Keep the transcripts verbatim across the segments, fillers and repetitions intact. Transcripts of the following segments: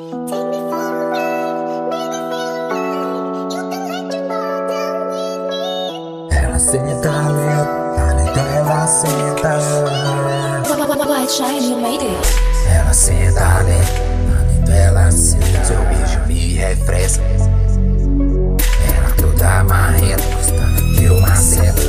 Ela senta lento, talento ela senta. White Shine, you made it. Ela senta lento, talento ela senta. Seu beijo me refresca. Ela toda marrenta, gostando que eu maceta.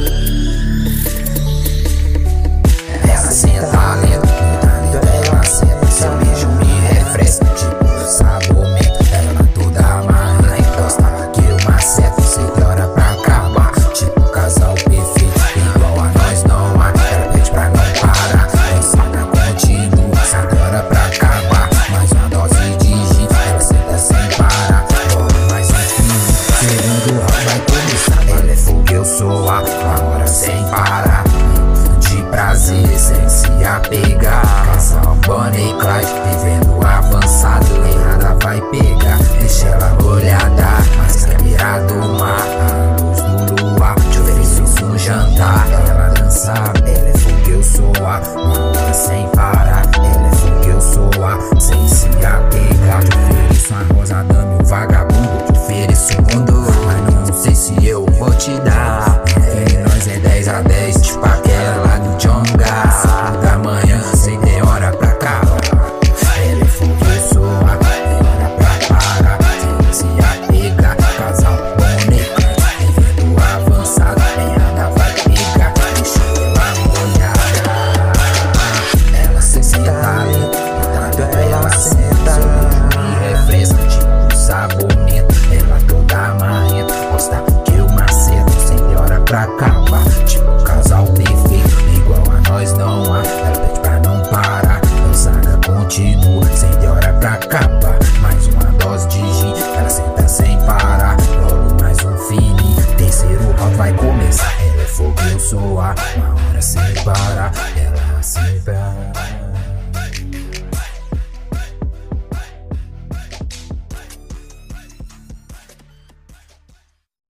Ela senta lento, talento ela senta. Seu beijo me refresca, tipo sabor menta. Ela toda marrenta, gostava que eu maceta. Sei que hora pra acabar, tipo casal perfeito, igual a nós não há. Ela pede pra não parar, a cena continua, sabe hora pra acabar. Mais uma dose de gin, ela senta sem parar. Bora mais um fim, segundo round vai começar. Ela é fogo, eu sou a, uma hora sem parar. De prazer, sem se apegar. Casal Bonnie e Clyde, vivendo avançado. Errada vai pegar, deixa ela olhada. Mas quer mirar do mar, a luz do luar. Te ofereço um jantar, ela dança. Ela é fogo, eu sou a, uma hora sem parar. Ela é fogo, eu sou a, sem se apegar. Te ofereço uma rosa, dame um vagabundo. Te ofereço o mundo, mas não sei se eu vou te dar. Entre nós é dez a dez, tipo aquela do Jonga. Cinco da manhã, sem ter hora pra acabar. Ela é fogo, eu sou a, tem hora pra parar. Sem se apegar, casal Bonnie e Clyde, vivendo avançado. Errada vai pegar, deixa ela molhada. Ela se senta lento, tanto ela senta. Seu beijo me refresca, tipo sabor menta. Ela toda marrenta, gosta que eu maceto. Sem ter hora pra acabar, tipo casal perfeito, igual a nós não há. Ela pede pra não parar, a saga continua, sem ter hora pra acabar.